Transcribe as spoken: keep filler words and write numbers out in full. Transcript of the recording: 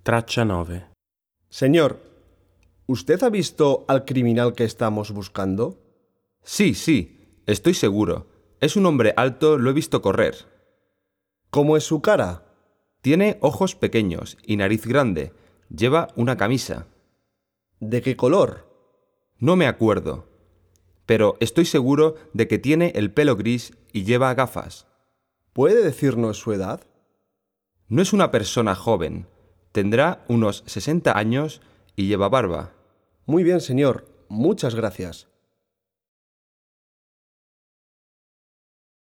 Traccia nueve. Señor, ¿usted ha visto al criminal que estamos buscando? Sí, sí, estoy seguro. Es un hombre alto, lo he visto correr. ¿Cómo es su cara? Tiene ojos pequeños y nariz grande. Lleva una camisa. ¿De qué color? No me acuerdo, pero estoy seguro de que tiene el pelo gris y lleva gafas. ¿Puede decirnos su edad? No es una persona joven. Tendrá unos sesenta años y lleva barba. Muy bien, señor. Muchas gracias.